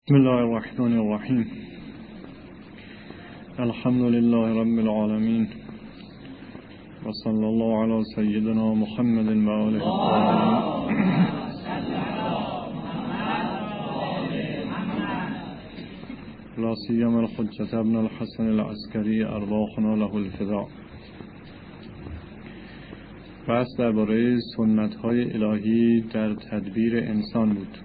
بسم الله الرحمن الرحیم. الحمد لله رب العالمین و صلی الله علی سیدنا محمد و آله الطاهرین. لا سیما الحجة ابن الحسن العسکری ارواحنا له الفداء. بحث درباره سنت‌های الهی در تدبیر انسان بود.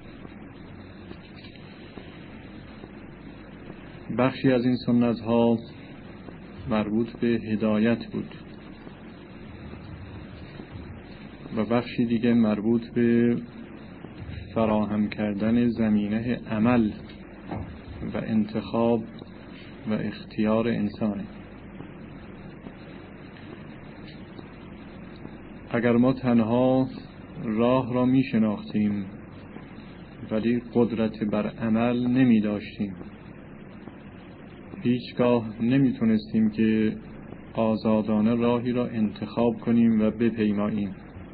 بخشی از این سنت‌ها مربوط به هدایت بود و بخشی دیگه مربوط به فراهم کردن زمینه عمل و انتخاب و اختیار انسانه. اگر ما تنها راه را می شناختیم ولی قدرت بر عمل نمی داشتیم، هیچگاه نمی تونستیم که آزادانه راهی را انتخاب کنیم و بپیماییم.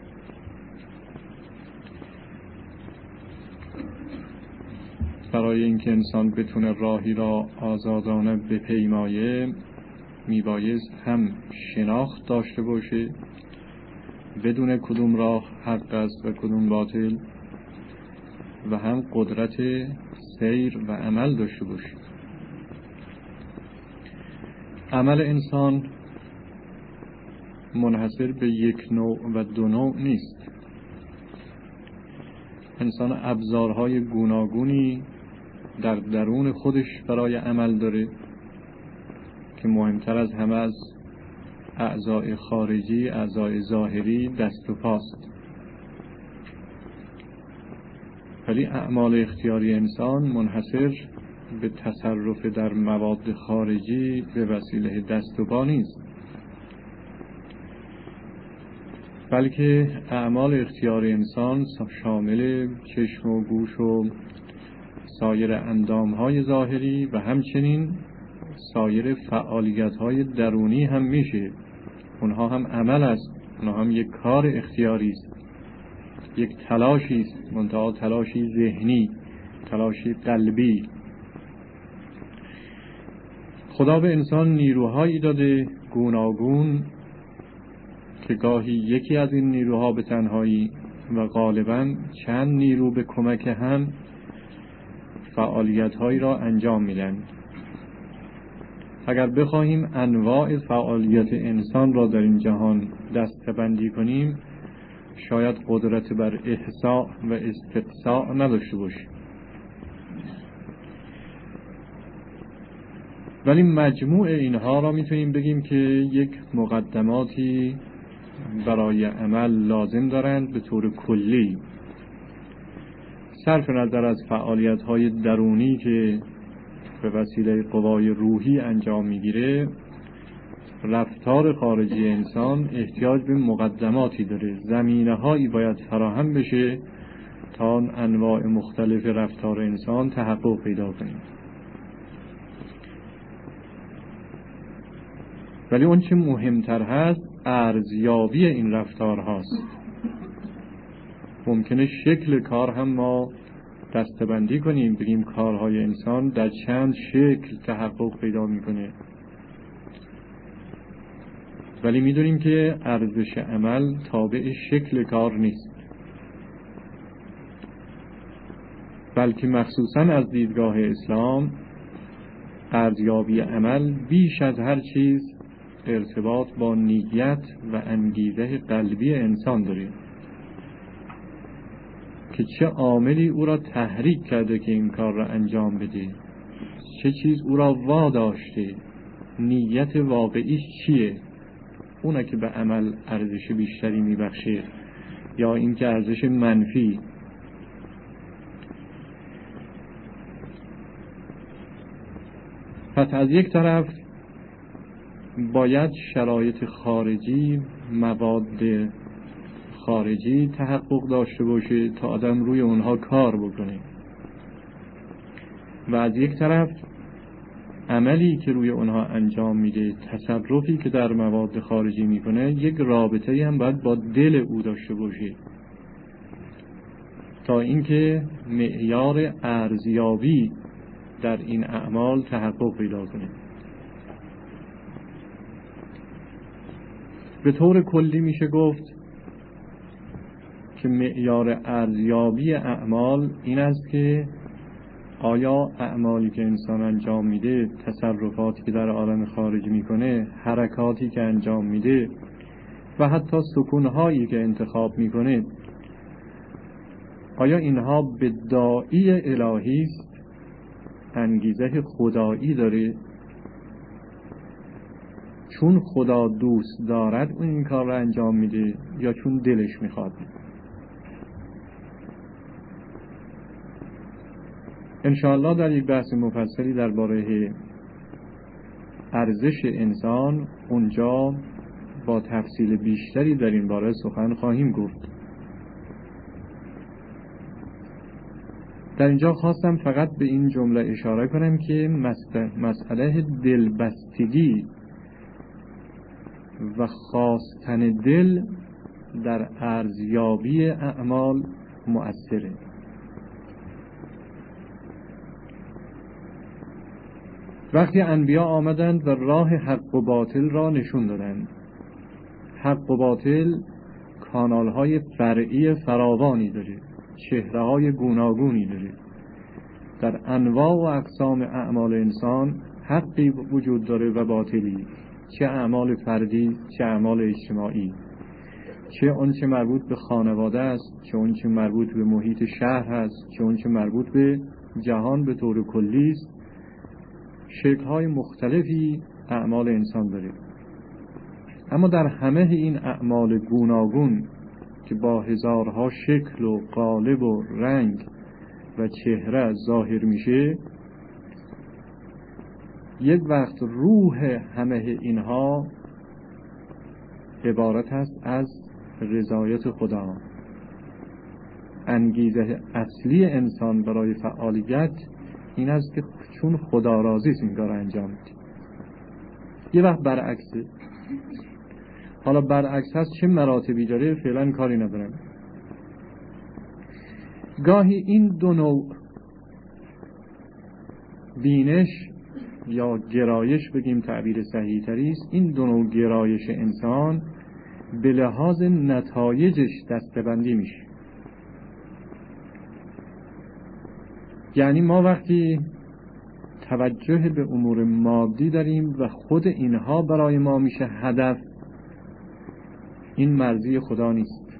برای اینکه انسان بتونه راهی را آزادانه بپیمایه میبایست هم شناخت داشته باشه، بدون کدوم راه حق است و کدوم باطل، و هم قدرت سیر و عمل داشته باشه. عمل انسان منحصر به یک نوع و دو نوع نیست. انسان ابزارهای گوناگونی در درون خودش برای عمل داره که مهمتر از همه از اعضای خارجی، اعضای ظاهری دست و پاست. ولی اعمال اختیاری انسان منحصر به تصرف در مواد خارجی به وسیله دست و پا نیست، بلکه اعمال اختیاری انسان شامل چشم و گوش و سایر اندامهای ظاهری و همچنین سایر فعالیت‌های درونی هم میشه. اونها هم عمل است، اونها هم یک کار اختیاری است، یک تلاشی است، منتها تلاشی ذهنی، تلاشی قلبی. خدا به انسان نیروهایی داده گوناگون که گاهی یکی از این نیروها به تنهایی و غالباً چند نیرو به کمک هم فعالیت‌هایی را انجام میدن. اگر بخواهیم انواع فعالیت انسان را در این جهان دسته‌بندی کنیم، شاید قدرت بر احصاء و استقصاء نداشته باشیم. ولی مجموع اینها را میتونیم بگیم که یک مقدماتی برای عمل لازم دارند به طور کلی. صرف نظر از فعالیت‌های درونی که به وسیله قوای روحی انجام میگیره، رفتار خارجی انسان احتیاج به مقدماتی داره. زمینه‌هایی باید فراهم بشه تا انواع مختلف رفتار انسان تحقق پیدا کنه. ولی اون چه مهمتر هست ارزیابی این رفتار هاست. ممکنه شکل کار هم ما دسته‌بندی کنیم، بگیم کارهای انسان در چند شکل تحقق پیدا میکنه، ولی میدونیم که ارزش عمل تابع شکل کار نیست، بلکه مخصوصاً از دیدگاه اسلام ارزیابی عمل بیش از هر چیز ارتباط با نیت و انگیزه قلبی انسان داره که چه عاملی او را تحریک کرده که این کار را انجام بده، چه چیز او را واداشته، نیت واقعیش چیه، اونه که به عمل ارزش بیشتری میبخشه یا اینکه ارزش منفی. پس از یک طرف باید شرایط خارجی، مواد خارجی تحقق داشته باشه تا آدم روی اونها کار بکنه، و از یک طرف عملی که روی اونها انجام میده، تصرفی که در مواد خارجی میکنه، یک رابطه‌ای هم باید با دل او داشته باشه تا اینکه معیار ارزیابی در این اعمال تحقق پیدا کنه. به طور کلی میشه گفت که معیار ارزیابی اعمال این است که آیا اعمالی که انسان انجام میده، تصرفاتی که در عالم خارج میکنه، حرکاتی که انجام میده و حتی سکونهایی که انتخاب میکنه، آیا اینها بداعی الهی است، انگیزه خدایی داره، چون خدا دوست دارد اون این کار را انجام میده یا چون دلش میخواد؟ انشاءالله در یک بحث مفصلی درباره ارزش انسان اونجا با تفصیل بیشتری در این باره سخن خواهیم گفت. در اینجا خواستم فقط به این جمله اشاره کنم که مسئله دلبستگی و خواستن دل در ارزیابی اعمال مؤثره. وقتی انبیا آمدند و راه حق و باطل را نشون دادند، حق و باطل کانال‌های فرعی فراوانی داره، چهره‌های گوناگونی داره. در انواع و اقسام اعمال انسان حقی وجود داره و باطلی، چه اعمال فردی، چه اعمال اجتماعی، چه آنچه مربوط به خانواده است، چه آنچه مربوط به محیط شهر هست، چه آنچه مربوط به جهان به طور کلی است. شکل‌های مختلفی اعمال انسان داره. اما در همه این اعمال گوناگون که با هزارها شکل و قالب و رنگ و چهره ظاهر میشه، یک وقت روح همه اینها عبارت است از رضایت خدا. انگیزه اصلی انسان برای فعالیت این است که چون خدا راضی است این کار انجام میده. یه وقت برعکسه. حالا برعکس هست چه مراتبی داره فعلا کاری ندارم. گاهی این دو نوع بینش یا گرایش بگیم تعبیر صحیح تری است، این دو نوع گرایش انسان به لحاظ نتایجش دسته‌بندی میشه. یعنی ما وقتی توجه به امور مادی داریم و خود اینها برای ما میشه هدف، این مرضی خدا نیست.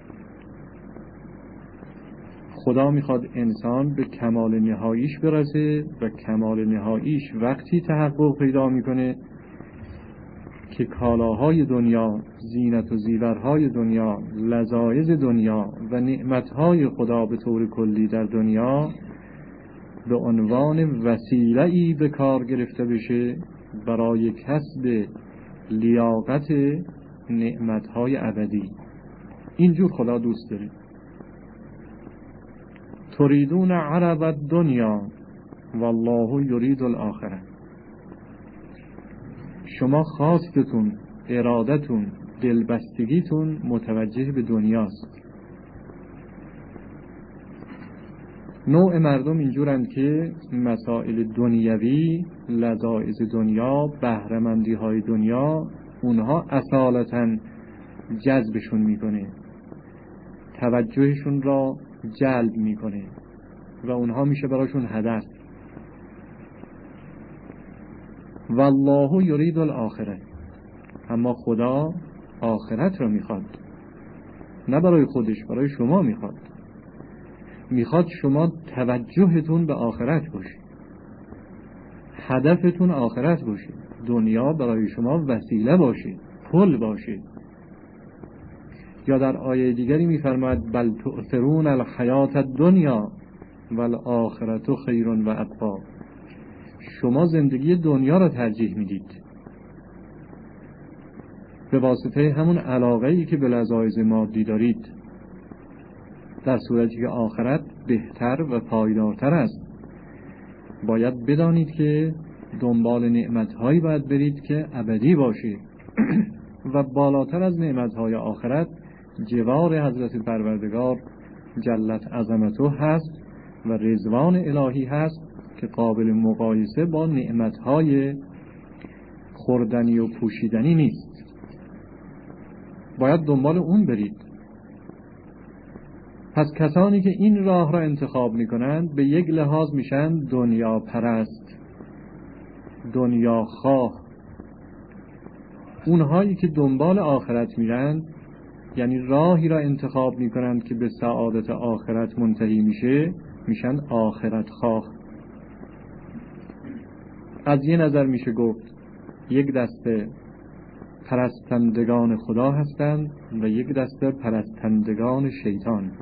خدا میخواد انسان به کمال نهاییش برسه و کمال نهاییش وقتی تحقق پیدا میکنه که کالاهای دنیا، زینت و زیورهای دنیا، لذایذ دنیا و نعمتهای خدا به طور کلی در دنیا به عنوان وسیله‌ای به کار گرفته بشه برای کسب لیاقت نعمتهای ابدی. اینجور خدا دوست داره. تريدون عرض الدنیا والله یرید الاخره. شما خواستتون، ارادتون، دلبستگیتون متوجه به دنیاست. نوع مردم اینجورند که مسائل دنیوی، لذایذ دنیا، بهره‌مندی های دنیا، اونها اصالتاً جذبشون میکنه، توجهشون را جلب میکنه و اونها میشه براشون هدف. والله یرید الاخره. اما خدا آخرت را میخواد، نه برای خودش، برای شما میخواد. میخواد شما توجهتون به آخرت باشه، هدفتون آخرت باشه، دنیا برای شما وسیله باشه، پل باشه. یا در آیه دیگری میفرماید بل تؤثرون الحیات الدنیا والآخرة خیر و ابقی. شما زندگی دنیا را ترجیح میدید به واسطه همون علاقه‌ای که به لذایذ مادی دارید، در صورتی که آخرت بهتر و پایدارتر است. باید بدانید که دنبال نعمت‌هایی باید برید که ابدی باشه و بالاتر از نعمت‌های آخرت جوار حضرت پروردگار جلت عظمته هست و رضوان الهی هست که قابل مقایسه با نعمتهای خوردنی و پوشیدنی نیست. باید دنبال اون برید. پس کسانی که این راه را انتخاب میکنند به یک لحاظ میشن دنیا پرست، دنیا خواه. اونهایی که دنبال آخرت میرن، یعنی راهی را انتخاب میکنند که به سعادت آخرت منتهی میشه، میشن آخرت خواه. از یه نظر میشه گفت یک دسته پرستندگان خدا هستند و یک دسته پرستندگان شیطان.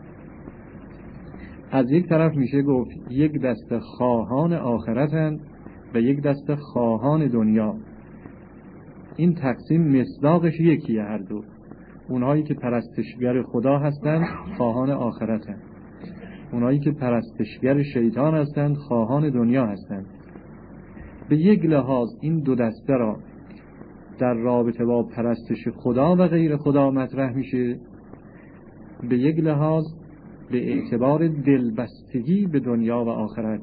از یک طرف میشه گفت یک دسته خواهان آخرتند و یک دسته خواهان دنیا. این تقسیم مصداقش یکیه هر دو. اونهایی که پرستشگر خدا هستند خواهان آخرتند، اونهایی که پرستشگر شیطان هستند خواهان دنیا هستند. به یک لحاظ این دو دسته را در رابطه با پرستش خدا و غیر خدا مطرح میشه، به یک لحاظ به اعتبار دلبستگی به دنیا و آخرت.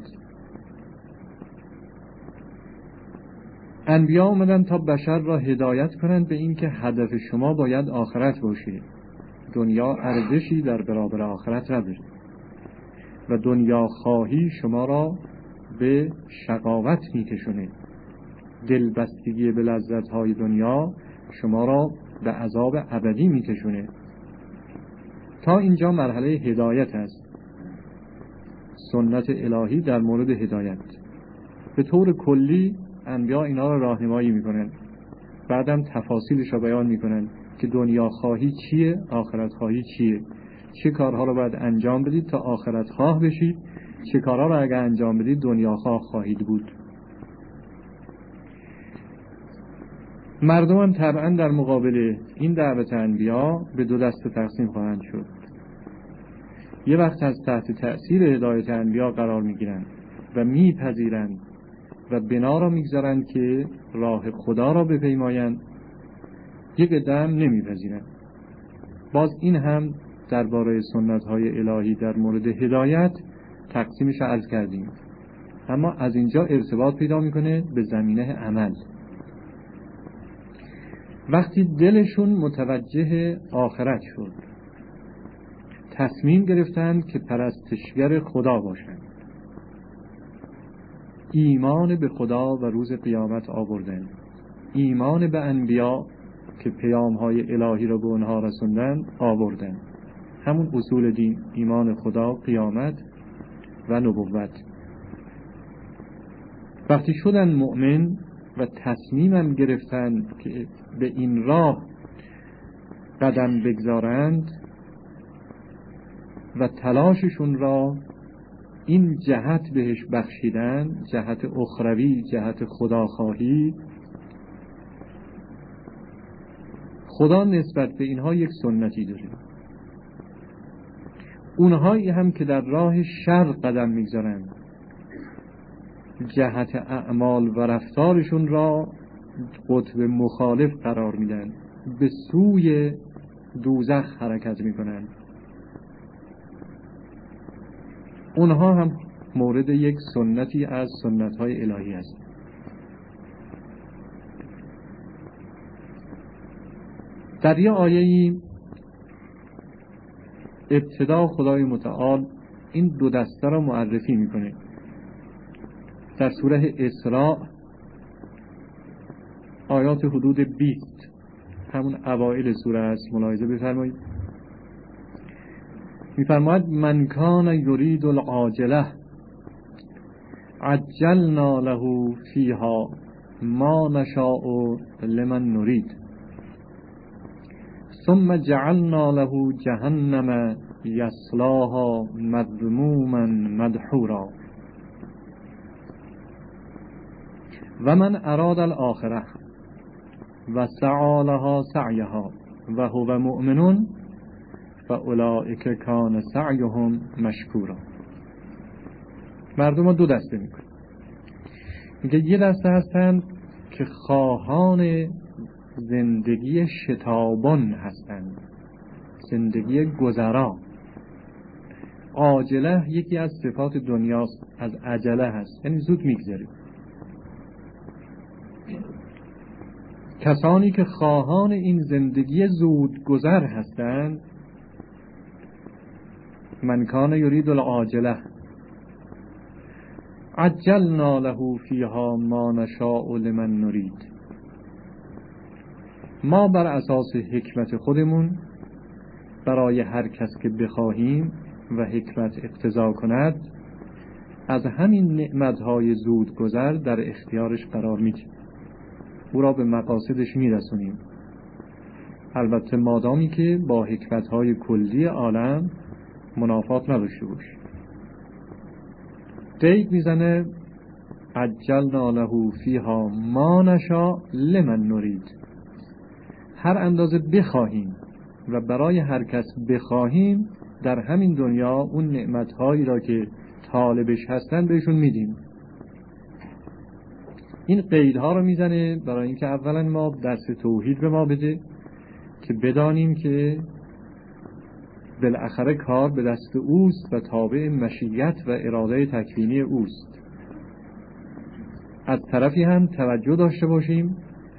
انبیا اومدن تا بشر را هدایت کنند به این که هدف شما باید آخرت باشه. دنیا ارزشی در برابر آخرت نداره و دنیا خواهی شما را به شقاوت میکشونه. دلبستگی به لذت‌های دنیا شما را به عذاب ابدی میکشونه. تا اینجا مرحله هدایت است، سنت الهی در مورد هدایت. به طور کلی انبیا اینا را راهنمایی میکنن، بعدم تفاصیلش را بیان میکنن که دنیا خواهی چیه، آخرت خواهی چیه، چه کارها را باید انجام بدید تا آخرت خواه بشید، چه کارها را اگر انجام بدید دنیا خواه خواهید بود. مردم هم طبعا در مقابل این دعوت انبیا به دو دسته تقسیم خواهند شد. یه وقت از تحت تأثیر هدایت انبیا قرار میگیرند و میپذیرند و بنا را میگذارند که راه خدا را بپیمایند، یک قدم نمیپذیرند. باز این هم درباره سنت‌های الهی در مورد هدایت تقسیمش عرض کردیم، اما از اینجا ارتباط پیدا میکنه به زمینه عمل. وقتی دلشون متوجه آخرت شد، تصمیم گرفتند که پرستشگر خدا باشند، ایمان به خدا و روز قیامت آوردند، ایمان به انبیا که پیام‌های الهی را به اونها رسوندند آوردند. همون اصول دین، ایمان خدا، قیامت و نبوت. وقتی شدن مؤمن و تصمیمم گرفتند که به این راه قدم بگذارند و تلاششون را این جهت بهش بخشیدن، جهت اخروی، جهت خداخواهی، خدا نسبت به اینها یک سنتی داره. اونهایی هم که در راه شر قدم میگذارند، جهت اعمال و رفتارشون را قطب مخالف قرار میدن، به سوی دوزخ حرکت میکنن. اونها هم مورد یک سنتی از سنت‌های الهی است. در یه آیه‌ای ابتدا خدای متعال این دو دسته را معرفی میکنه. در سوره اسراء آیات حدود 20، همون اوائل سوره است، ملاحظه بفرمایید. میفرماید من کان یرید العاجله عجلنا له فیها ما نشاء لمن نرید ثم جعلنا له جهنم یصلاها مذموما مدحورا و من اراد الاخره و سعی لها سعیها و هو مؤمن فاولئک کان سعیهم مشکورا. مردم ها دو دسته میکنه. میگه یه دسته هستند که خواهان زندگی شتابان هستند، زندگی گذرا، عاجله یکی از صفات دنیاست، از عجله هست، یعنی زود میگذره. کسانی که خواهان این زندگی زود گذر هستند، من کان یرید العاجله عجلنا له فیها ما نشاء لمن نرید. ما بر اساس حکمت خودمون برای هر کس که بخواهیم و حکمت اقتضا کند از همین نعمتهای زود گذر در اختیارش قرار میدیم، او را به مقاصدش میرسونیم، البته مادامی که با حکمتهای کلی عالم منافات نداشته باشه. قید میزنه عجلنا له فیها ما نشاء لمن نرید، هر اندازه بخواهیم و برای هر کس بخواهیم در همین دنیا اون نعمتهایی را که طالبش هستن بهشون میدیم. این قیدها رو میزنه برای اینکه اولا ما درس توحید به ما بده که بدانیم که بالاخره کار به دست اوست و تابع مشیت و اراده تکوینی اوست. از طرفی هم توجه داشته باشیم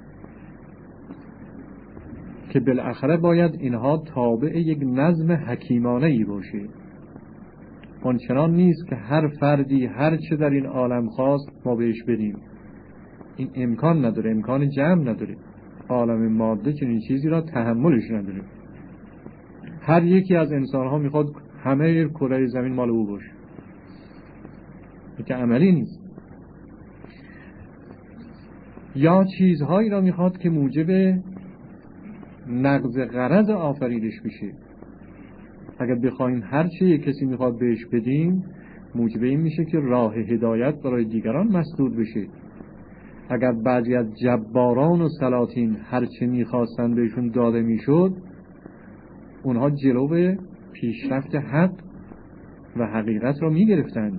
که بالاخره باید اینها تابع یک نظم حکیمانه‌ای باشه. آنچنان نیست که هر فردی هر چه در این عالم خواست ما بهش بدیم. این امکان نداره، امکان جمع نداره. عالم ماده چنین چیزی را تحملش نداره. هر یکی از انسان‌ها میخواد همه کره زمین مال او باشه، این که عملی نیست. یا چیزهایی را میخواد که موجب نقض غرض آفریدش میشه. اگر بخوایم هر چه یک کسی میخواد بهش بدیم موجب این میشه که راه هدایت برای دیگران مسدود بشه. اگر بعضی از جباران و سلاطین هر چه میخواستن بهشون داده میشد، اونها جلو پیشرفت حق و حقیقت را میگرفتن.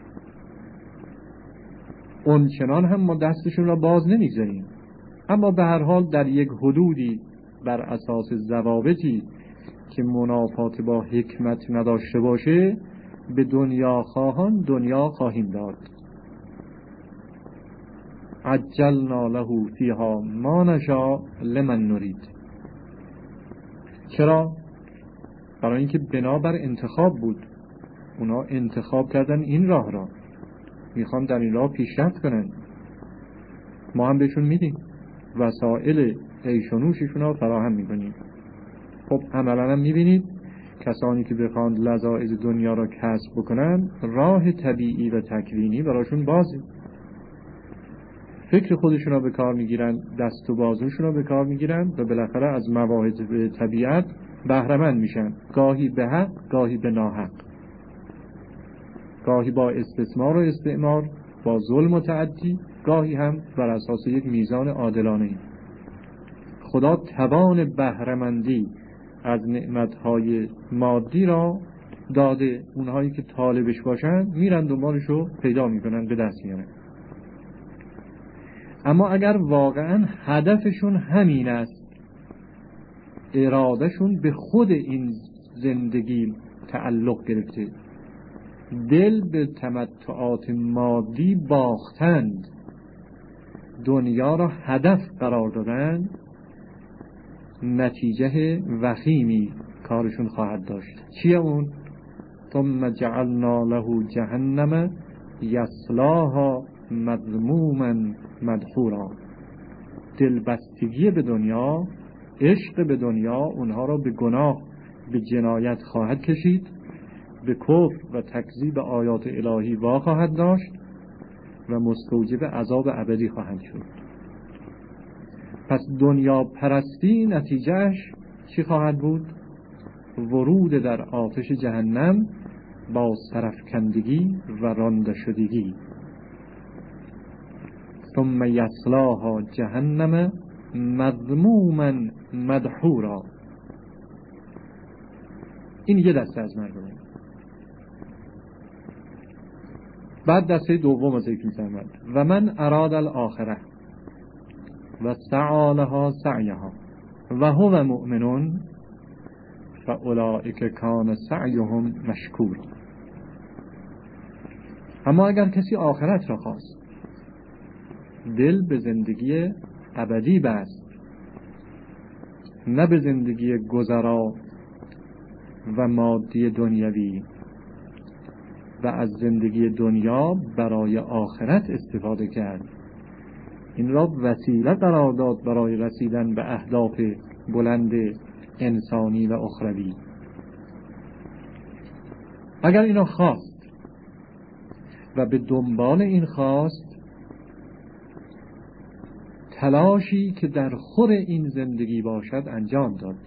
اونچنان هم ما دستشون را باز نمیگذاریم، اما به هر حال در یک حدودی بر اساس ضوابطی که منافات با حکمت نداشته باشه به دنیا خواهان دنیا خواهیم داد. عجلنا له فیها ما نشاء لمن نرید. چرا؟ برای اینکه بنابر انتخاب بود. اونا انتخاب کردن این راه را، میخوان در این راه پیشرفت کنن، ما هم بهشون میدیم، وسایل عیش و نوششون را فراهم میکنیم. خب عملا هم میبینید کسانی که بخوان لذایذ دنیا را کسب بکنن راه طبیعی و تکوینی براشون بازه. فکر خودشون را به کار میگیرن، دست و بازوشون را به کار میگیرن و بالاخره از مواهب طبیعت بهره‌مند میشن، گاهی به حق گاهی به ناحق، گاهی با استثمار و استعمار، با ظلم و تعدی، گاهی هم بر اساس یک میزان عادلانه. خدا توان بهره‌مندی از نعمتهای مادی را داده، اونهایی که طالبش باشن میرن دنبالشو پیدا میکنن، به دست میارن. اما اگر واقعا هدفشون همین است، ارادهشون به خود این زندگی تعلق گرفته، دل به تمتعات مادی باختند، دنیا را هدف قرار دادن، نتیجه وخیمی کارشون خواهد داشت. چیه اون؟ ثم جعلنا له جهنم یصلاها مذموما مدحورا. دلبستگی به دنیا، عشق به دنیا اونها را به گناه، به جنایت خواهد کشید، به کفر و تکذیب آیات الهی وا خواهد داشت و مستوجب عذاب ابدی خواهند شد. پس دنیا پرستی نتیجهش چی خواهد بود؟ ورود در آتش جهنم با سرفکندگی و رانده شدگی. ثم یصلاها جهنم مذموما مدحورا. این یه دسته از مردمه. بعد دسته دوم ذکر می‌فرماید و من اراد الاخره و سعی لها سعیها و هو مؤمن فاولئک کان سعیهم مشکور. اما اگر کسی آخرت را خواست، دل به زندگی ابدی بست، نه به زندگی گذرا و مادی دنیوی، و از زندگی دنیا برای آخرت استفاده کرد، این را وسیله قرار داد برای رسیدن به اهداف بلند انسانی و اخروی. اگر اینو خواست و به دنبال این خواست، تلاشی که در خور این زندگی باشد انجام داد.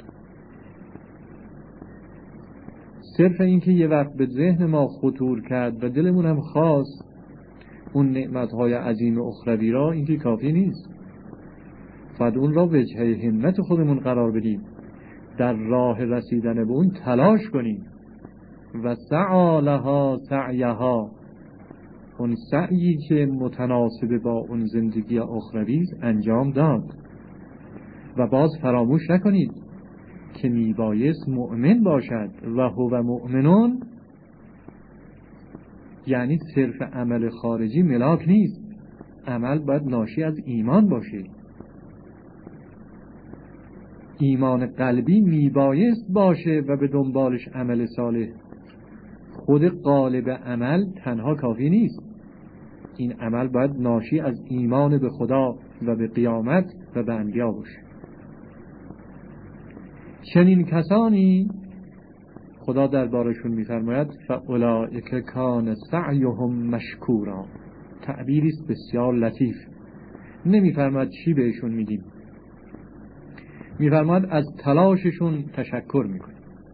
صرف این که یه وقت به ذهن ما خطور کرد و دلمون هم خواست اون نعمتهای عظیم اخروی را، این که کافی نیست. باید اون را وجهه همت خودمون قرار بدیم، در راه رسیدن به اون تلاش کنیم و سعی لها سعیها، اون سعیی که متناسب با اون زندگی اخروی انجام داد. و باز فراموش نکنید که میبایست مؤمن باشد و هو مؤمنون، یعنی صرف عمل خارجی ملاک نیست، عمل باید ناشی از ایمان باشه. ایمان قلبی میبایست باشه و به دنبالش عمل صالح. خود قالب عمل تنها کافی نیست، این عمل باید ناشی از ایمان به خدا و به قیامت و به انبیا باشه. چنین کسانی خدا دربارشون می‌فرماید فاولئک کان سعیهم مشکورا. تعبیری است بسیار لطیف. نمی‌فرماید چی بهشون میدیم، می‌فرماید از تلاششون تشکر می‌کنیم.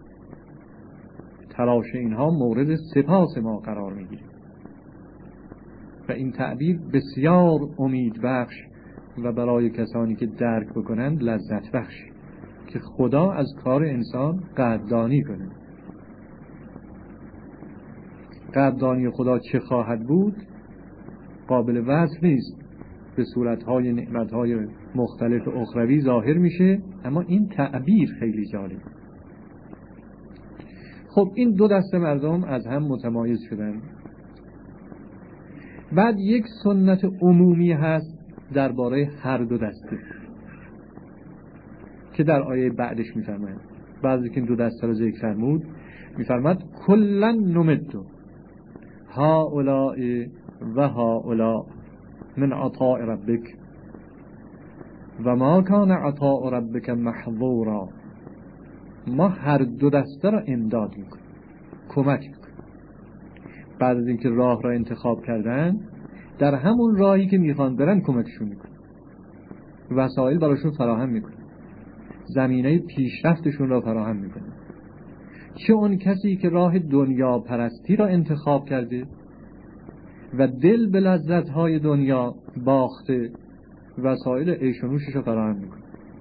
تلاش اینها مورد سپاس ما قرار می‌گیره و این تعبیر بسیار امید بخش و برای کسانی که درک بکنند لذت بخش، که خدا از کار انسان قدردانی کنه. قدردانی خدا چه خواهد بود قابل وصف نیست، به صورتهای نعمتهای مختلف اخروی ظاهر میشه، اما این تعبیر خیلی جالب. خب این دو دسته مردم از هم متمایز شدن. بعد یک سنت عمومی هست درباره هر دو دسته که در آیه بعدش میفرماید. بعضی که این دو دسته رو ذکر فرمود میفرماید کلا نمدو هؤلاء و هؤلاء من عطاء ربک و ما کان عطاء ربک محظورا. ما هر دو دسته را امداد میکنیم، کمک میکنیم. بعد از اینکه راه را انتخاب کردن، در همون راهی که میخوان برن کمکشون میکنیم، وسایل براشون فراهم میکنیم، زمینه پیشرفتشون را فراهم میکنیم. چه اون کسی که راه دنیا پرستی را انتخاب کرده و دل به لذت‌های دنیا باخته، وسایل عیش و نوشش را فراهم میکنه.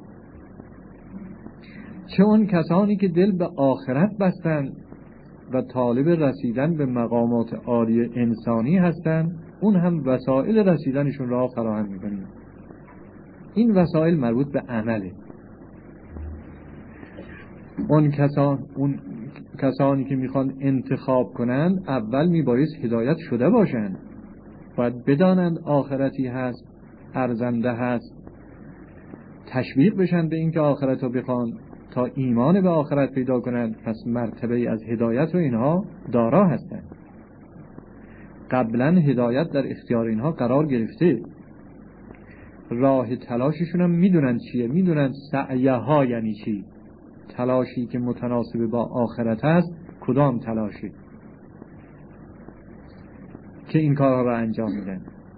چه اون کسانی که دل به آخرت بستن و طالب رسیدن به مقامات عالی انسانی هستن، اون هم وسایل رسیدنشون را فراهم میکنیم. این وسایل مربوط به عمله. اون کسانی که میخوان انتخاب کنند اول میبایست هدایت شده باشند، باید بدانند آخرتی هست، ارزنده هست، تشویق بشن به اینکه آخرت رو بخوان تا ایمان به آخرت پیدا کنند. پس مرتبه از هدایت رو اینها دارا هستند. قبلا هدایت در اختیار اینها قرار گرفته، راه تلاششون هم میدونن چیه، میدونن سعیه ها یعنی چی، تلاشی که متناسب با آخرت هست کدام تلاشی که این کارها را انجام میدن.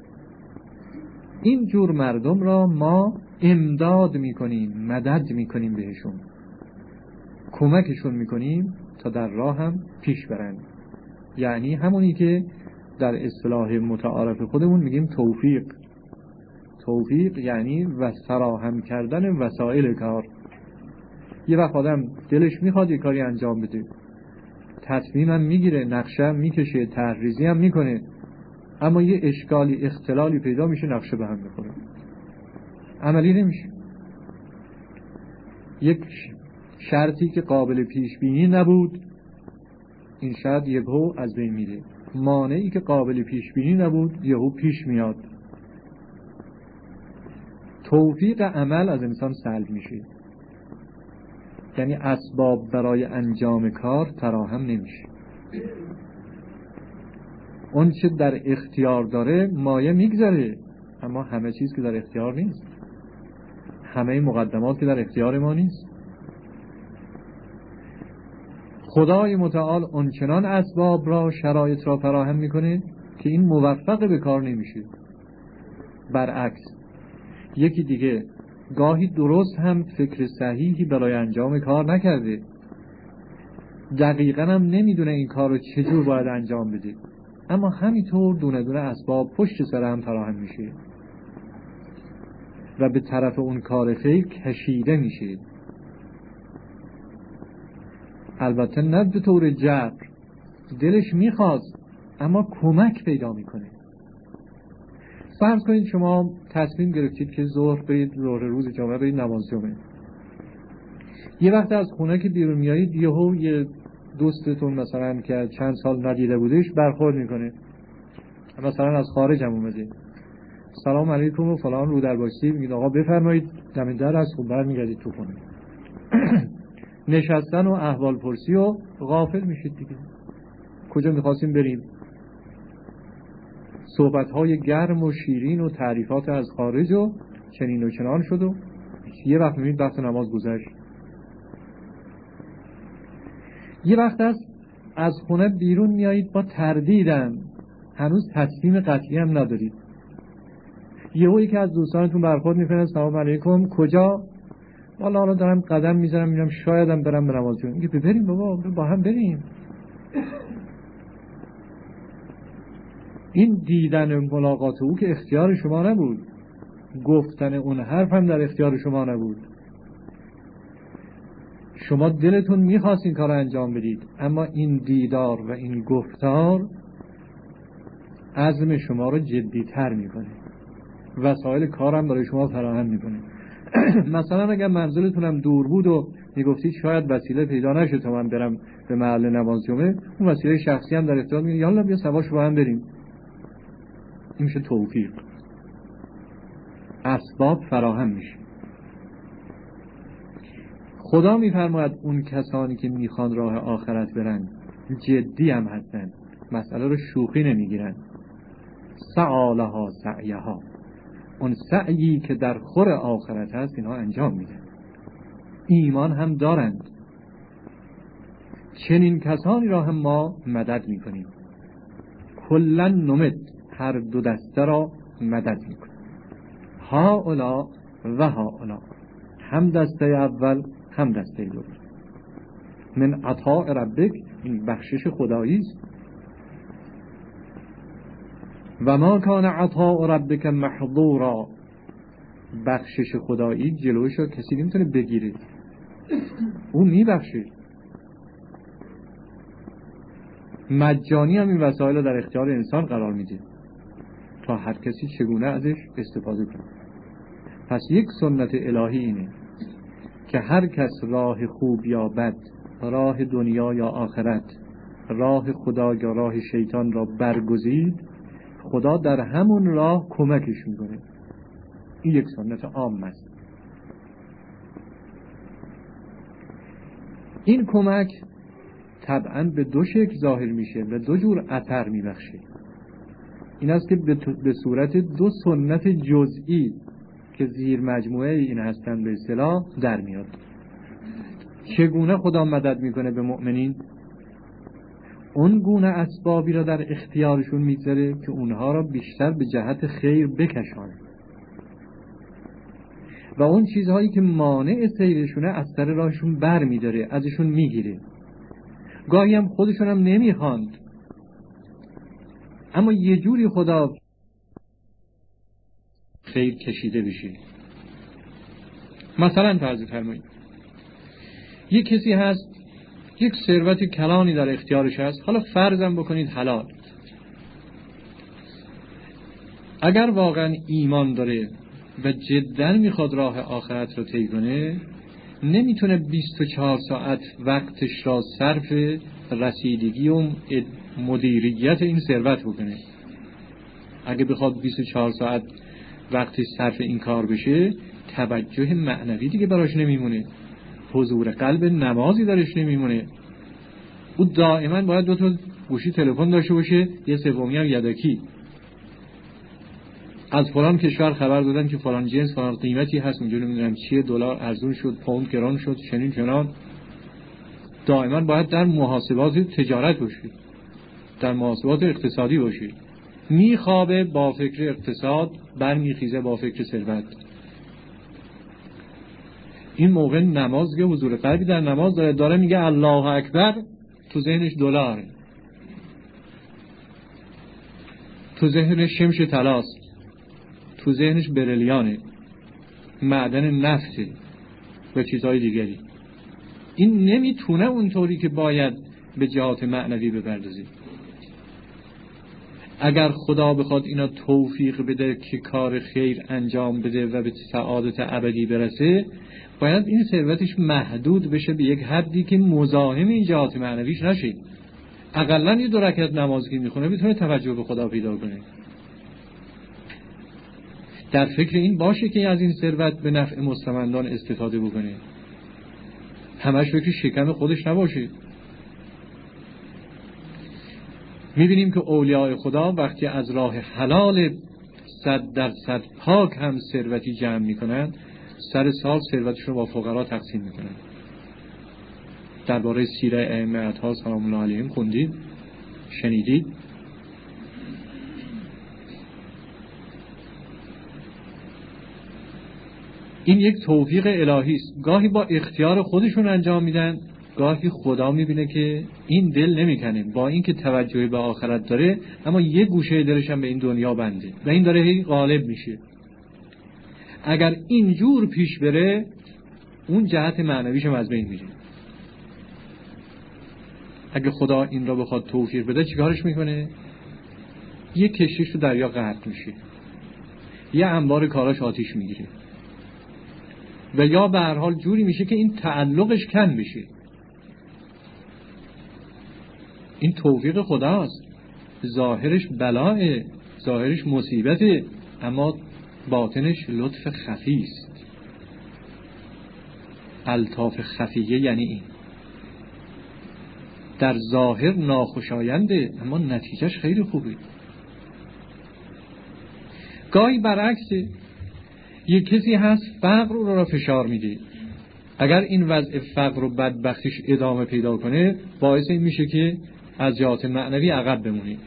این جور مردم را ما امداد میکنیم، مدد میکنیم بهشون، کمکشون میکنیم تا در راه هم پیش برن. یعنی همونی که در اصطلاح متعارف خودمون میگیم توفیق. توفیق یعنی فراهم کردن وسایل کار. یه وقت آدم دلش میخواد یه کاری انجام بده، تصمیمم میگیره، نقشه میکشه، طرح‌ریزی هم میکنه، اما یه اشکالی اختلالی پیدا میشه، نقشه به هم میخوره، عملی نمیشه. یک شرطی که قابل پیش بینی نبود، این شرط یهو از بین میره. مانعی که قابل پیش بینی نبود یهو پیش میاد. توفیق عمل از انسان سلب میشه، یعنی اسباب برای انجام کار فراهم نمیشه. اون چه در اختیار داره مایه میگذره، اما همه چیز که در اختیار نیست، همه مقدمات که در اختیار ما نیست. خدای متعال اونچنان اسباب را، شرایط را فراهم میکنه که این موفق به کار نمیشه. برعکس یکی دیگه گاهی درست هم فکر صحیحی برای انجام کار نکرده، دقیقاً هم نمیدونه این کار رو چجور باید انجام بده، اما همینطور دونه دونه اسباب پشت سر هم فراهم میشه و به طرف اون کار خیر کشیده میشه. البته نه به طور جبر، دلش میخواست اما کمک پیدا میکنه. فرض کنید شما تصمیم گرفتید که ظهر برید، ظهر روز جمعه برید نماز جمعه. یه وقت از خونه که بیرون میایید یهو یه دوستتون مثلا که چند سال ندیده بودیش برخورد میکنه، مثلا از خارج هم اومده، سلام علیکم و فلان رو در باشید، میگید آقا بفرمایید دم در از خون برمیگردید تو خونه. نشستن و احوال پرسی و غافل میشید دیگه. کجا میخواستیم بریم؟ صحبت‌های گرم و شیرین و تعریفات از خارج و چنین و چنان شد و یه وقت میبینید وقت نماز گذشت. یه وقت از خونه بیرون میایید با تردیدم، هنوز تصمیم قطعی هم ندارید. یهو که از دوستانتون برخورد میکنه، سلام علیکم، کجا؟ والا حالا دارم قدم میزنم میرم، شایدم برم به نماز جمعه. میگه بریم بابا، با هم بریم. این دیدن ملاقات او که اختیار شما نبود، گفتن اون حرف هم در اختیار شما نبود. شما دلتون میخواست این کار رو انجام بدید، اما این دیدار و این گفتار عزم شما رو جدی‌تر میکنه، وسایل کارم برای شما فراهم میکنه. مثلا اگر منزلتون هم دور بود و میگفتید شاید وسیله پیدا نشه تا من برم به محل نماز جمعه، اون وسیله شخصی هم در اختیار میگه یالا بیا سواش با هم بریم. این میشه توفیق. اسباب فراهم میشه. خدا میفرماید اون کسانی که میخوان راه آخرت برن جدی هم هستن، مسئله رو شوخی نمیگیرن. سعالها سعیها، اون سعیی که در خور آخرت هست اینها انجام میدن، ایمان هم دارند. چنین کسانی را هم ما مدد میکنیم. کلن نمد، هر دو دسته را مدد میکنیم. ها اولا و ها اولا، هم دسته اول هم دسته دوم. من عطاء ربک، این بخشش خدایی است. و ما کان عطاء ربک محظورا، بخشش خدایی جلوش رو کسی نمیتونه بگیره، او میبخشه. مجانی هم این وسایل در اختیار انسان قرار میده تا هر کسی چگونه ازش استفاده کنه. پس یک سنت الهی اینه که هر کس راه خوب یا بد، راه دنیا یا آخرت، راه خدا یا راه شیطان را برگزید، خدا در همون راه کمکش میکنه. این یک سنت عام است. این کمک طبعاً به دو شکل ظاهر میشه و دو جور اثر میبخشه. این است که به صورت دو سنت جزئی که زیر مجموعه این هستند به اصطلاح در میاد. چگونه خدا مدد میکنه به مؤمنین؟ اون گونه اسبابی را در اختیارشون میگذاره که اونها را بیشتر به جهت خیر بکشانه و اون چیزهایی که مانع سیرشونه از سر راهشون بر میداره، ازشون میگیره. گاهی هم خودشون هم نمیخواند، اما یه جوری خدا خیر کشیده بشه. مثلا فرض فرمایید یک کسی هست، یک ثروت کلانی در اختیارش هست، حالا فرضم بکنید حلال. اگر واقعا ایمان داره و جدا میخواد راه آخرت رو طی کنه، نمیتونه 24 ساعت وقتش را صرف رسیدگی و مدیریت این ثروت بکنه. اگه بخواد 24 ساعت وقتی صرف این کار بشه، توجه معنوی دیگه براش نمیمونه، حضور قلب نمازی درش نمیمونه. او دائما باید 2 تا گوشی تلفن داشته باشه، یه سومی هم یدکی. از فلان کشور خبر دادن که فلان جنس فلان قیمتی هست، اونجا نمیدونم چیه، دلار ارزون شد، پوند گران شد، چنین چنان. دائما باید در محاسبات تجارت باشید، در محاسبات اقتصادی باشید. میخوابه با فکر اقتصاد، برمیخیزه با فکر ثروت. این موقع نماز که حضور قلبی در نماز داره میگه الله اکبر، تو ذهنش دلار، تو ذهنش شمش طلاست، تو ذهنش بریلیانه، معدن نفته و چیزهای دیگری. این نمیتونه اونطوری که باید به جهات معنوی بپردازه. اگر خدا بخواد اینا توفیق بده که کار خیر انجام بده و به سعادت ابدی برسه، باید این ثروتش محدود بشه به یک حدی که مزاحم این جهات معنویش نشه. اقلا یه 2 رکعت نماز که میخونه بتونه توجه به خدا پیدا کنه، در فکر این باشه که از این ثروت به نفع مستمندان استفاده بکنه، همش فکر شکم خودش نباشه. میبینیم که اولیاء خدا وقتی از راه حلال 100% پاک هم ثروتی جمع میکنن، سر سال ثروتشون با فقرا تقسیم میکنن. درباره سیره ائمه اطهار سلام الله علیهم خوندید، شنیدید. این یک توفیق الهی است. گاهی با اختیار خودشون انجام میدن، گاهی خدا میبینه که این دل نمیکنه، با اینکه توجه به آخرت داره اما یه گوشه دلش هم به این دنیا بنده و این داره هی غالب میشه. اگر اینجور پیش بره، اون جهت معنویش هم از بین میره. اگه خدا این را بخواد توفیق بده، چیکارش میکنه؟ یه کشتیش تو دریا غرق میشه، یه انبار کالاش آتیش میگیره، و یا به هر حال جوری میشه که این تعلقش کن بشه. این توفیق خداست. ظاهرش بلاه، ظاهرش مصیبته، اما باطنش لطف خفی است. الطاف خفیه یعنی این، در ظاهر ناخوشاینده اما نتیجهش خیلی خوبه. گاهی برعکسه، یک کسی هست فقر رو را فشار میده، اگر این وضع فقر و بدبختیش ادامه پیدا کنه، باعث این میشه که از جهات معنوی عقب بمونه.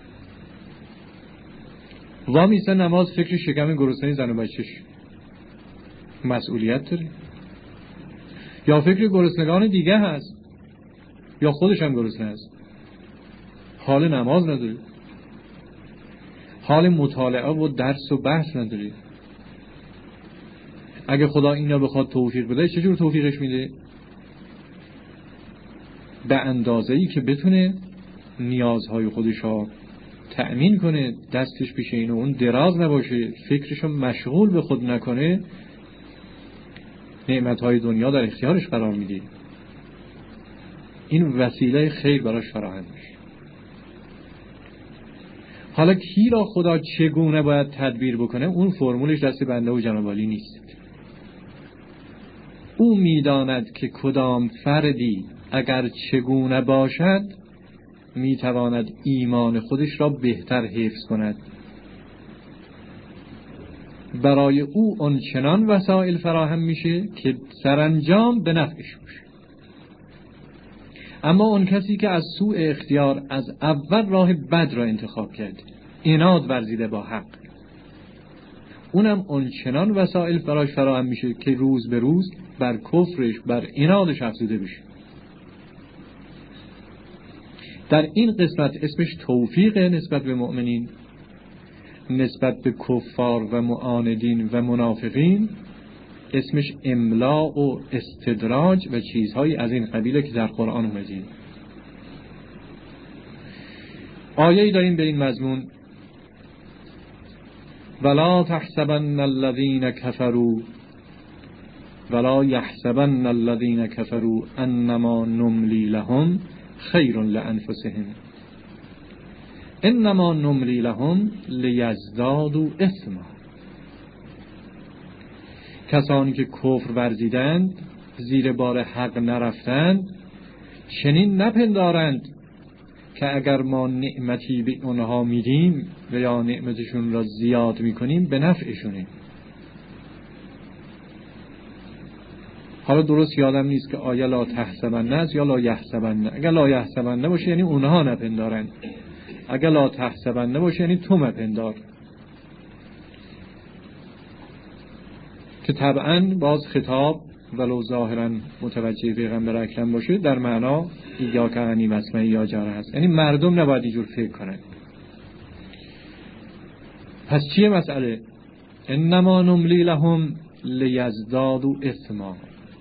وامیسته نماز، فکر شکم گرسنه زن و بچه‌ش، مسئولیت داره. یا فکر گرسنگان دیگه هست، یا خودش هم گرسنه است، حال نماز نداره، حال مطالعه و درس و بحث نداره. اگه خدا اینا بخواد توفیق بده، چجور توفیقش میده؟ به اندازه‌ای که بتونه نیازهای خودش ها تأمین کنه، دستش پیش این و اون دراز نباشه، فکرشو مشغول به خود نکنه، نعمتهای دنیا در اختیارش قرار میده. این وسیله خیر براش فراهم میشه. حالا کی را خدا چگونه باید تدبیر بکنه، اون فرمولش دست بنده و جناب عالی نیست. او میداند که کدام فردی اگر چگونه باشد میتواند ایمان خودش را بهتر حفظ کند. برای او آنچنان وسایل فراهم میشه که سرانجام به نفعش باشه. اما اون کسی که از سوء اختیار از اول راه بد را انتخاب کرد، عناد ورزیده با حق، اونم آنچنان وسایل براش فراهم میشه که روز به روز بر کفرش، بر عنادش افزوده بشه. در این قسمت اسمش توفیق نسبت به مؤمنین، نسبت به کفار و معاندین و منافقین اسمش املاء و استدراج و چیزهایی از این قبیله که در قرآن اومده. آیه‌ای داریم به این مضمون: ولا تحسبن الذين كفروا ولا يحسبن الذين كفروا انما نملي لهم خير لانفسهم. انما نملی لهم لیزدادوا اثما. کسانی که کفر ورزیدند، زیر بار حق نرفتند، چنین نپندارند که اگر ما نعمتی به اونها میدیم و یا نعمتشون را زیاد میکنیم به نفعشونه. حالا درست یادم نیست که آیا لا تحسبن است یا لا یحسبن. اگر لا یحسبن باشه یعنی اونها نپندارند، اگر لا تحسبن باشه یعنی تو مپندار. که طبعا باز خطاب ولو ظاهرا متوجه پیغمبر اکرم باشه در معنا ایاک عنی مسمعی یا جاره هست، یعنی مردم نباید اینجور فکر کنن. پس چیه مسئله؟ انما نملی لهم لیزدادوا اثما.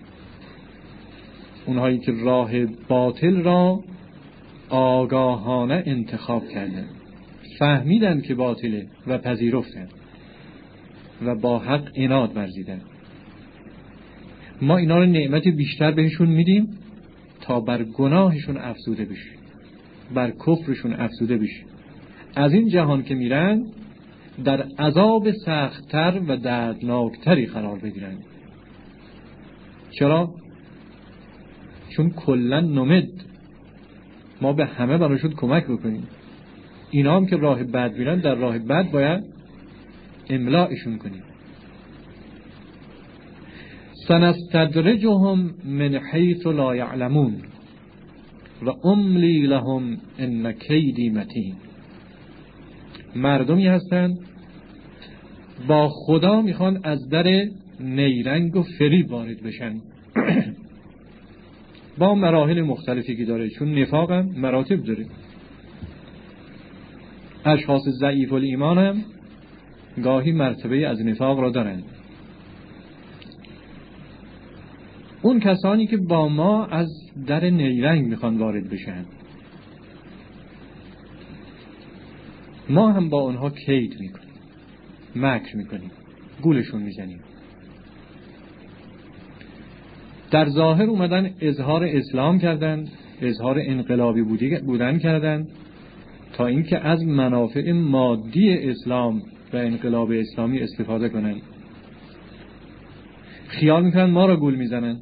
اونهایی که راه باطل را آگاهانه انتخاب کردن، فهمیدن که باطله و پذیرفتن و با حق عناد ورزیدن، ما اینا رو نعمت بیشتر بهشون میدیم تا بر گناهشون افزوده بشه، بر کفرشون افزوده بشه. از این جهان که میرن در عذاب سخت‌تر و دردناکتری قرار بگیرن. چرا؟ چون کلن نمد، ما به همه براشون کمک بکنیم. اینا هم که راه بد میرن در راه بد باید املاعشون کنیم. سنستدرجهم من حیث لا یعلمون و املی لهم ان کیدی متین. مردمی هستن با خدا میخوان از در نیرنگ و فریب وارد بشن با مراحل مختلفی که داره، چون نفاق هم مراتب داره. اشخاص ضعیف الایمان هم گاهی مرتبه از نفاق را دارن. اون کسانی که با ما از در نیرنگ میخوان وارد بشن، ما هم با اونها کید میکنیم، مکر میکنیم، گولشون میزنیم. در ظاهر اومدن اظهار اسلام کردن، اظهار انقلابی بودن کردن تا اینکه از منافع مادی اسلام و انقلاب اسلامی استفاده کنن. خیال میکنن ما را گول میزنن،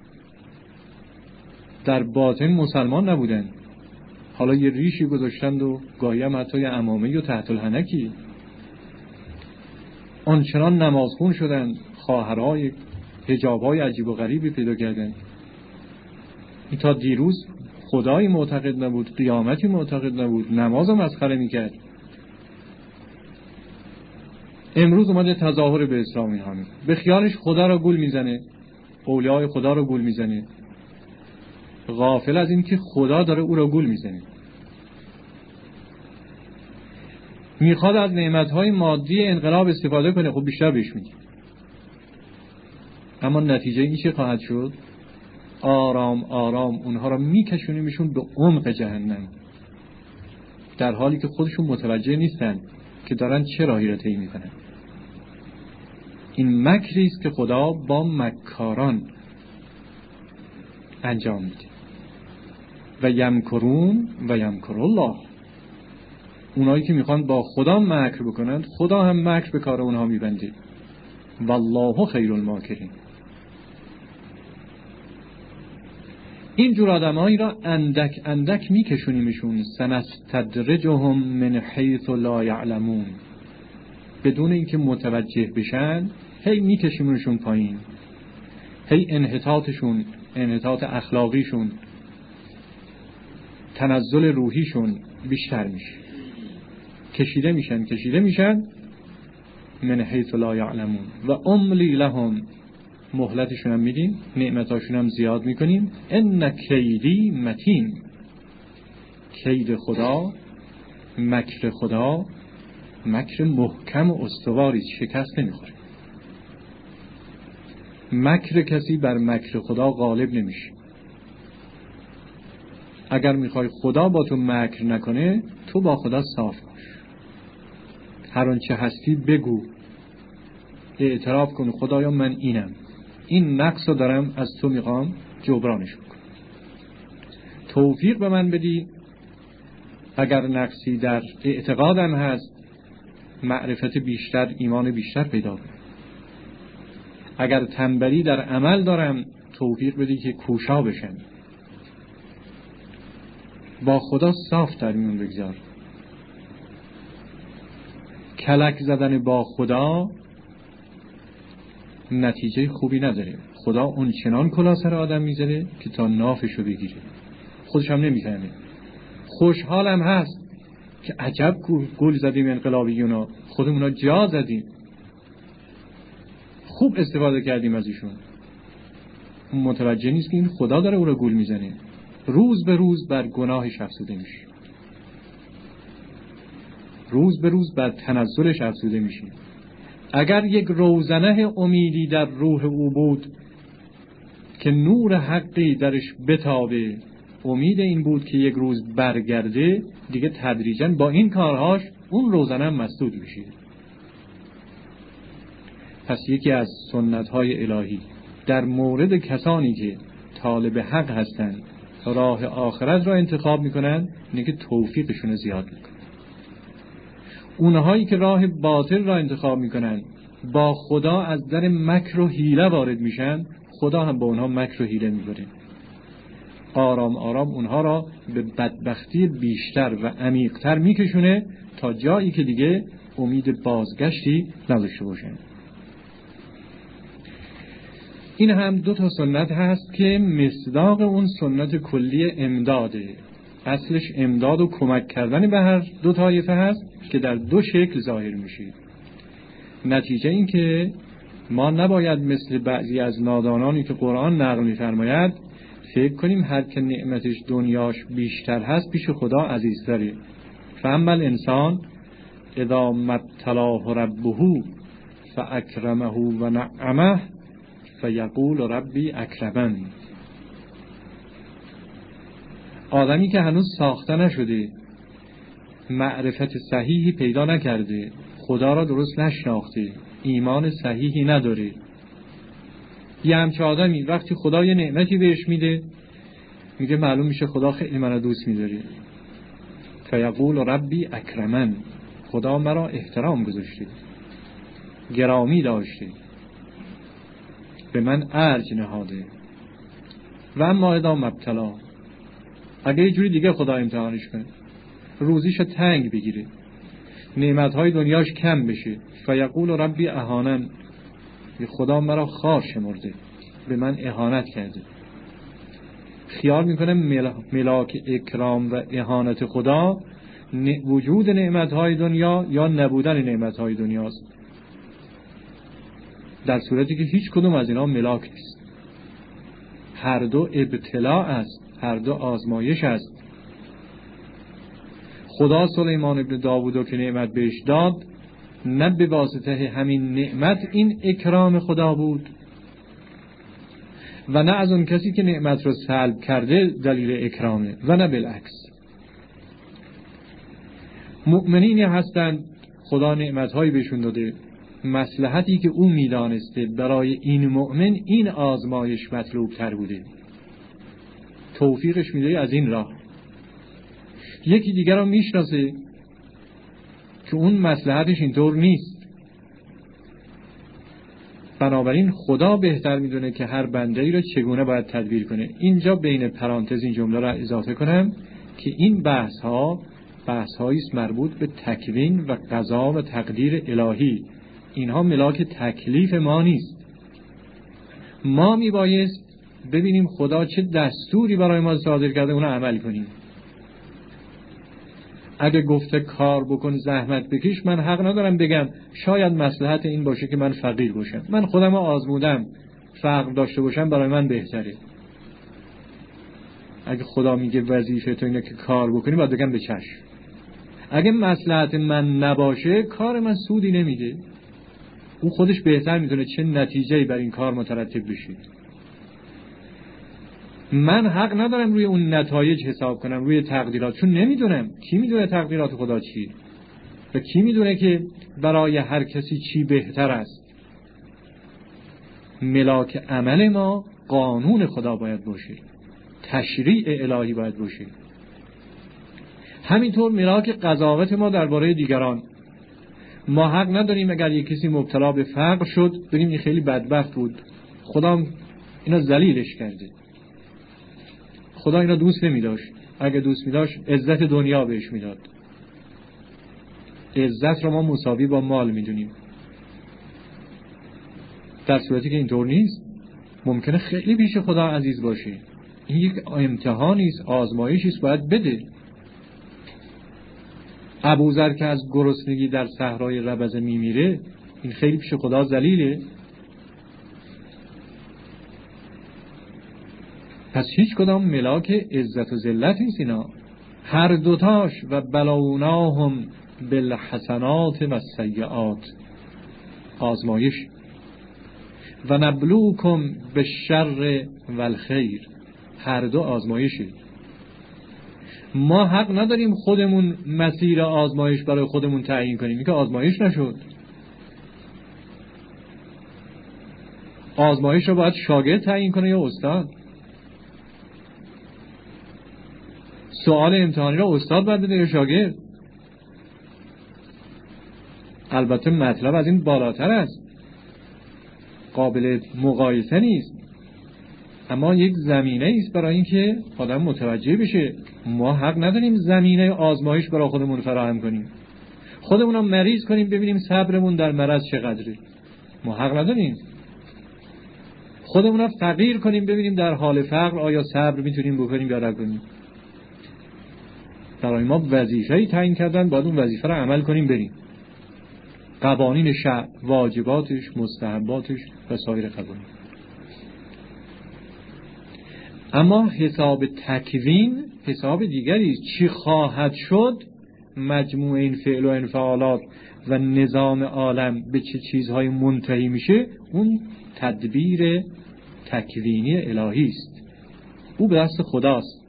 در باطن مسلمان نبودن. حالا یه ریشی گذاشتند و گاهی هم حتی یه عمامه و تحت الحنکی. آنچنان نمازخون شدن، خواهرای حجابای عجیب و غریبی پیدا کردن. این تا دیروز خدایی معتقد نبود، قیامتی معتقد نبود، نماز مسخره میکرد. امروز اومده تظاهر به اسلام. این همه به خیالش خدا را گول میزنه، اولیای خدا را گول میزنه، غافل از این که خدا داره او را گول میزنه. میخواد از نعمتهای مادی انقلاب استفاده کنه، خب بیشتر بهش میگه. اما نتیجه این چه خواهد شد؟ آرام آرام اونها را میکشونیمشون به عمق جهنم، در حالی که خودشون متوجه نیستن که دارن چه راهی را طی میکنن. این مکری است که خدا با مکاران انجام میده. و یمکرون و یمکر الله. اونایی که میخوان با خدا مکر بکنند، خدا هم مکر به کار اونها میبنده. والله خیر الماکرین. این جور آدمایی را اندک اندک میکشونیمشون. سنستدرجهم من حیث لا یعلمون. بدون اینکه متوجه بشن هی میکشیمشون پایین، هی انحطاطشون، انحطاط اخلاقیشون، تنزل روحیشون بیشتر میشه. کشیده میشن من حیث لا یعلمون. و املی لهم، مهلتشون هم میدیم، نعمتاشون هم زیاد میکنیم. ان کیدی متین. کید خدا، مکر خدا مکر محکم و استواری، شکست نمیخوره. مکر کسی بر مکر خدا غالب نمیشه. اگر میخوای خدا با تو مکر نکنه، تو با خدا صاف باش. هر آنچه هستی بگو، اعتراف کن خدایا من اینم، این نقص رو دارم، از تو میخوام جبرانش بکن، توفیق به من بدی اگر نقصی در اعتقادم هست، معرفت بیشتر، ایمان بیشتر پیدا کنم. اگر تنبلی در عمل دارم، توفیق بدی که کوشا بشم. با خدا صاف در میون بگذار. کلک زدن با خدا نتیجه خوبی نداره. خدا اون چنان کلا سر آدم میذاره که تا نافشو بگیره. خودش هم نمیفهمه. خوشحالم هست که عجب گل زدیم انقلابیونا، خودمونا جا زدیم، خوب استفاده کردیم از ایشون. متوجه نیست که این خدا داره او رو گول میزنه. روز به روز بر گناهش افزوده میشه، روز به روز بر تنزلش افزوده میشه. اگر یک روزنه امیدی در روح او بود که نور حقی درش بتابه، امید این بود که یک روز برگرده، دیگه تدریجاً با این کارهاش اون روزنه مسدود میشه. پس یکی از سنت‌های الهی در مورد کسانی که طالب حق هستند، راه آخرت را انتخاب میکنن، اینه که توفیقشون زیاد میکنن. اونهایی که راه باطل را انتخاب میکنن، با خدا از در مکر و حیله وارد میشن، خدا هم با اونها مکر و حیله میبره. آرام آرام اونها را به بدبختی بیشتر و عمیق‌تر میکشونه تا جایی که دیگه امید بازگشتی نداشته باشن. این هم 2 سنت هست که مصداق اون سنت کلی امداده. اصلش امداد و کمک کردن به هر 2 طایفه هست که در 2 شکل ظاهر میشه. نتیجه این که ما نباید مثل بعضی از نادانانی که قرآن نقل می‌فرماید فکر کنیم هر که نعمتش دنیاش بیشتر هست پیش خدا عزیزتره. فاما الانسان اذا ما ابتلاه ربه فاکرمه و نعمه فیقول ربی اکرمن. آدمی که هنوز ساخته نشده، معرفت صحیحی پیدا نکرده، خدا را درست نشناخته، ایمان صحیحی نداره، یه همچه آدمی وقتی خدا یه نعمتی بهش میده، میگه معلوم میشه خدا خیلی منو دوست میداره. فیقول ربی اکرمن، خدا مرا احترام گذاشته، گرامی داشته، به من ارج نهاده. و اما اذا ما ابتلا، اگه یه جوری دیگه خدا امتحانش کنه، روزیشو تنگ بگیره، نعمتهای دنیاش کم بشه، فیقول ربی اهانن، خدا مرا خار شمرده، به من اهانت کرده. خیال میکنه ملاک اکرام و اهانت خدا وجود نعمتهای دنیا یا نبودن نعمتهای دنیاست، در صورتی که هیچ کدوم از اینا ملاک نیست. هر 2 ابتلاء است، هر 2 آزمایش است. خدا سلیمان ابن داوود که نعمت بهش داد، نه به واسطه همین نعمت این اکرام خدا بود و نه از اون کسی که نعمت رو سلب کرده دلیل اکرامه، و نه بالعکس. مؤمنینی هستند خدا نعمتهایی بهشون داده، مصلحتی که او میدانسته برای این مؤمن این آزمایش مطلوب تر بوده، توفیقش میده از این راه. یکی دیگر رو میشناسه که اون مصلحتش اینطور نیست، بنابراین خدا بهتر میدونه که هر بنده‌ای رو چگونه باید تدبیر کنه. اینجا بین پرانتز این جمله رو اضافه کنم که این بحث‌هایی است مربوط به تکوین و قضا و تقدیر الهی. اینها ملاک تکلیف ما نیست. ما میبایست ببینیم خدا چه دستوری برای ما صادر کرده، اون رو عمل کنیم. اگه گفته کار بکن، زحمت بکش، من حق ندارم بگم شاید مصلحت این باشه که من فقیر باشم. من خودم رو آزمودم، فقر داشته باشم برای من بهتره. اگه خدا میگه وظیفه تو اینه که کار بکنی، باید بگم به چشم. اگه مصلحت من نباشه، کار من سودی نمیده. او خودش بهتر میدونه چه نتیجه‌ای بر این کار مترتب بشه. من حق ندارم روی اون نتایج حساب کنم، روی تقدیرات، چون نمیدونم. کی میدونه تقدیرات خدا چی و کی میدونه که برای هر کسی چی بهتر است. ملاک عمل ما قانون خدا باید باشه، تشریع الهی باید باشه. همینطور ملاک قضاوت ما درباره دیگران. ما حق نداریم اگر یک کسی مبتلا به فقر شد بگیم این خیلی بدبخت بود، خدا اینا ذلیلش کرده، خدا اینا دوست نمی‌داشت، اگه دوست می‌داشت عزت دنیا بهش میداد. عزت رو ما مساوی با مال میدونیم، در صورتی که اینطور نیست. ممکنه خیلی پیش خدا عزیز باشه، این یک امتحانی است، آزمایشی است، باید بده. ابوذر که از گرسنگی در صحرای ربضه میمیره، این خیلی پیش خدا ذلیله. پس هیچ کدام ملاک عزت و ذلت نیست اینا، هر دوتاش. و بلوناهم بالحسنات و السیئات، آزمایش. و نبلوکم بالشر و الخیر، هر دو آزمایشه. ما حق نداریم خودمون مسیر آزمایش برای خودمون تعیین کنیم، این که آزمایش نشد. آزمایش رو باید شاگرد تعیین کنه یا استاد؟ سوال امتحانی رو استاد باید بده یا شاگرد؟ البته مطلب از این بالاتر است، قابل مقایسه نیست، اما یک زمینه است برای اینکه آدم متوجه بشه. ما حق نداریم زمینه آزمایش برای خودمون فراهم کنیم، خودمون رو مریض کنیم ببینیم صبرمون در مرض چقدره. ما حق نداریم. خودمون رو فقیر کنیم ببینیم در حال فقر آیا صبر میتونیم بکنیم یا نکنیم. برای ما وظیفه‌ای تعیین کردن، باید اون وظیفه رو عمل کنیم بریم. قوانین شرع، واجباتش، مستحباتش و سایر قوانین. اما حساب تکوین حساب دیگری است. چی خواهد شد، مجموع این فعل و انفعالات و نظام عالم به چه چیزهای منتهی میشه، اون تدبیر تکوینی الهی است، او به دست خداست.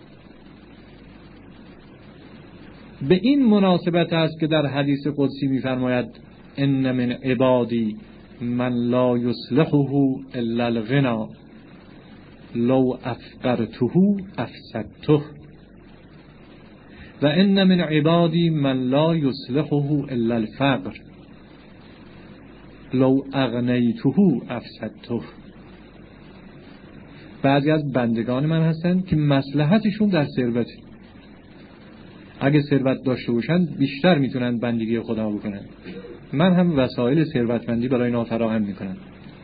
به این مناسبت است که در حدیث قدسی می‌فرماید ان من عبادی من لا یصلحه الا الغنا لو افقرته افسدته و ان من عبادی من لا یصلحه الا الفقر لو اغنیته افسدته. بعضی از بندگان من هستند که مصلحتشون در ثروته، اگه ثروت داشته باشن بیشتر میتونن بندگی خدا بکنن، من هم وسایل ثروتمندی برای اینا فراهم میکنم.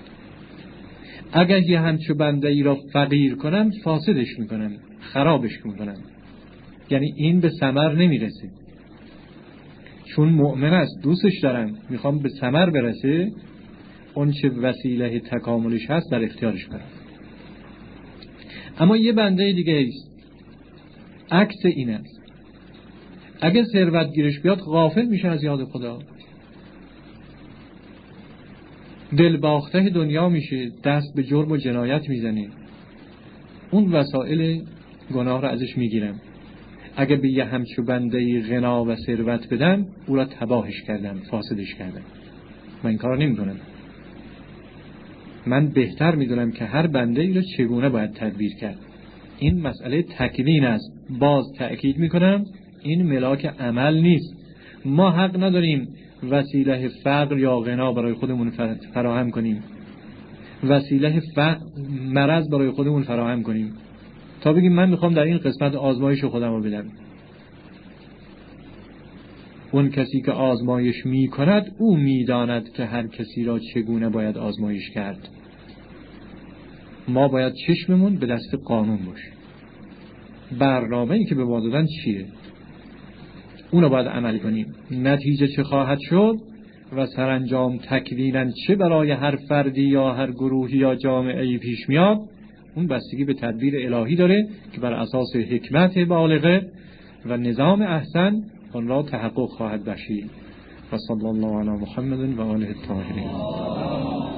اگر یه همچو بنده ای را فقیر کنم فاسدش میکنم، خرابش میکنم، یعنی این به ثمر نمیرسه. چون مؤمن است، دوستش دارم، میخوام به ثمر برسه، اون چه وسیله تکاملش هست در اختیارش کنم. اما یه بنده دیگه است عکس این است، اگه ثروت گیرش بیاد غافل میشه از یاد خدا، دل باخته دنیا میشه، دست به جرم و جنایت میزنه، اون وسایل گناه رو ازش میگیرم. اگه به یه همچو بنده غنا و ثروت بدم، او را تباهش کردم، فاسدش کردم. من این کار نمی کنم. من بهتر میدونم که هر بنده ای را چگونه باید تدبیر کرد. این مسئله تکوین است. باز تأکید میکنم این ملاک عمل نیست. ما حق نداریم وسیله فقر یا غنا برای خودمون فراهم کنیم، وسیله مرض برای خودمون فراهم کنیم تا بگیم من میخوام در این قسمت آزمایش خودم رو بدم. اون کسی که آزمایش میکند او میداند که هر کسی را چگونه باید آزمایش کرد. ما باید چشممون به دست قانون باشه، برنامه‌ای که به ما دادن چیه اونو باید عمل کنیم. نتیجه چه خواهد شد و سرانجام تکویناً چه برای هر فردی یا هر گروهی یا جامعه‌ای پیش میاد، اون بستگی به تدبیر الهی داره که بر اساس حکمت بالغه و نظام احسن آن را تحقق خواهد بخشید. و صلی الله علی محمد و آله الطاهرین.